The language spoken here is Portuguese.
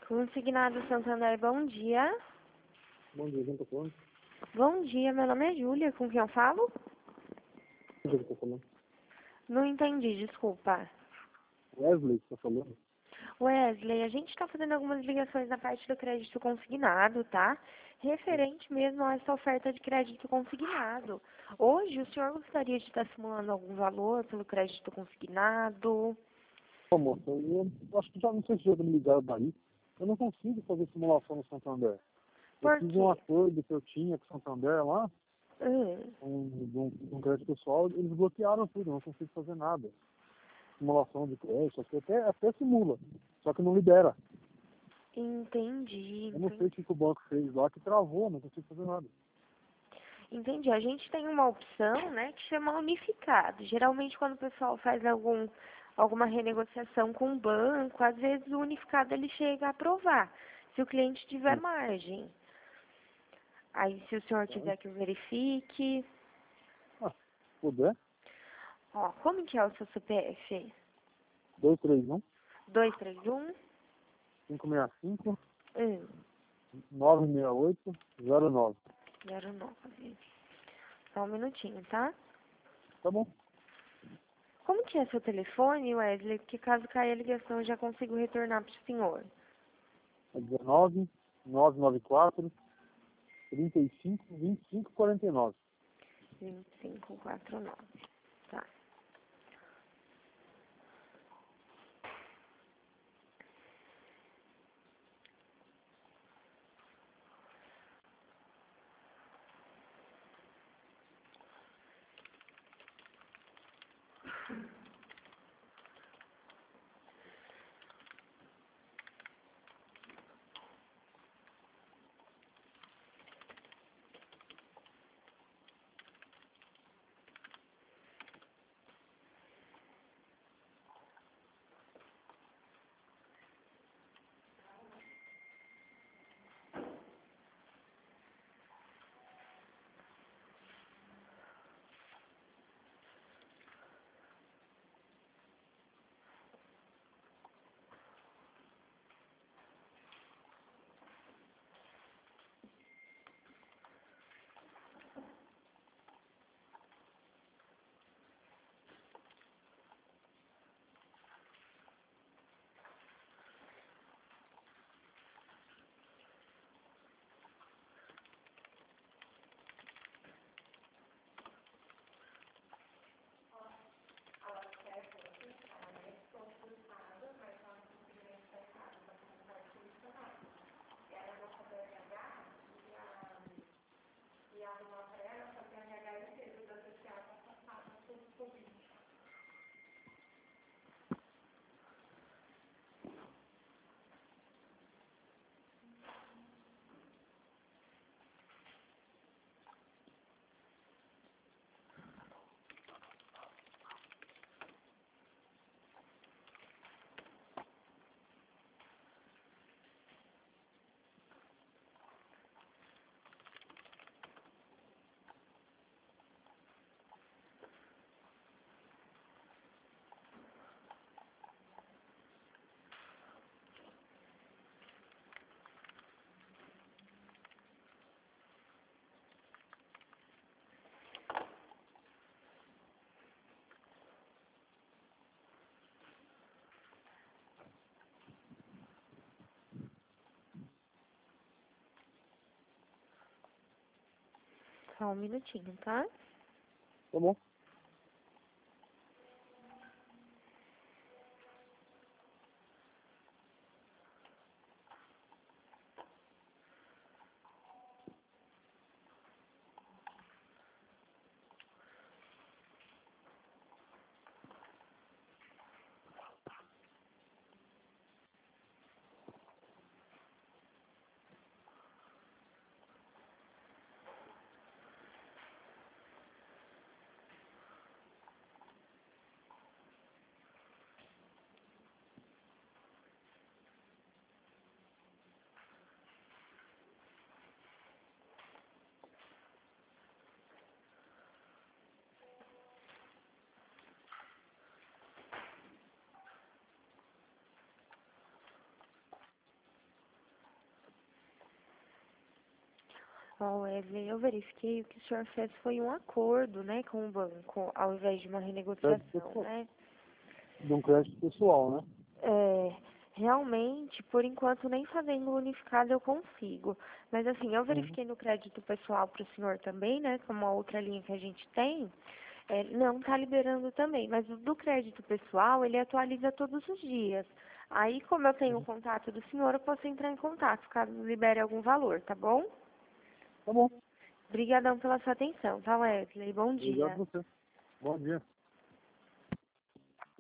Consignado Santander, bom dia. Bom dia, quem tá falando? Bom dia, meu nome é Júlia, com quem eu falo? Quem tá falando? Não entendi, desculpa. Wesley, que tá falando? Wesley, a gente está fazendo algumas ligações na parte do crédito consignado, tá? Referente mesmo a essa oferta de crédito consignado. Hoje, o senhor gostaria de estar simulando algum valor pelo crédito consignado? Pô, moça, eu acho que já não sei se já me ligaram daí. Eu não consigo fazer simulação no Santander. Eu Por fiz um quê? acordo que eu tinha com o Santander lá, Hum, com crédito pessoal, eles bloquearam tudo, eu não consigo fazer nada. Simulação de crédito, até simula, só que não libera. entendi, Eu não sei entendi. o que o banco fez lá que travou, não consigo fazer nada. Entendi. A gente tem uma opção, né, que chama unificado. Geralmente, quando o pessoal faz alguma renegociação com o banco, às vezes o unificado ele chega a aprovar, se o cliente tiver Sim. margem. Aí, se o senhor Tá? quiser que eu verifique, Ah, se puder, ó, como que é o seu CPF? 231 231 565 1 968 09. 09. Só um minutinho, tá? Tá bom. Como que é seu telefone, Wesley? Porque caso caia a ligação, eu já consigo retornar para o senhor. É 19 994 35 25 49. 2549. Tá. Só um minutinho, tá? Tá bom. Ó, Wesley, eu verifiquei o que o senhor fez foi um acordo, né, com o banco, ao invés de uma renegociação, né? De um crédito pessoal, né? É, realmente, por enquanto, nem fazendo unificado eu consigo. Mas assim, eu Uhum. verifiquei no crédito pessoal para o senhor também, né, como a outra linha que a gente tem, não está liberando também. Mas o do crédito pessoal, ele atualiza todos os dias. Aí, como eu tenho o contato do senhor, eu posso entrar em contato, caso libere algum valor, tá bom? Tá bom. Obrigadão pela sua atenção, tá, Wesley? Bom Obrigado dia. a você. Bom dia.